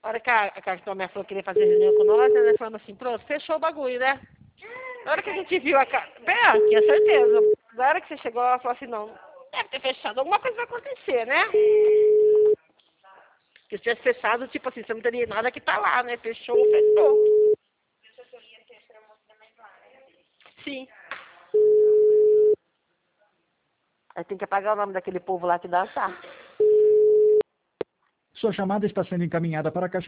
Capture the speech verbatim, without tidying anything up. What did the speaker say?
A hora que a, que a tua minha falou que queria fazer reunião com nós, né? Nós falamos assim, pronto, fechou o bagulho, né? Na hora que a gente viu a cara... Bem, ah, tinha certeza. Na hora que você chegou, ela falou assim, não, deve ter fechado, alguma coisa vai acontecer, né? Porque se tivesse fechado, tipo assim, você não teria nada que tá lá, né? Fechou, fechou. Sim. Aí tem que apagar o nome daquele povo lá que dança. Sua chamada está sendo encaminhada para a caixa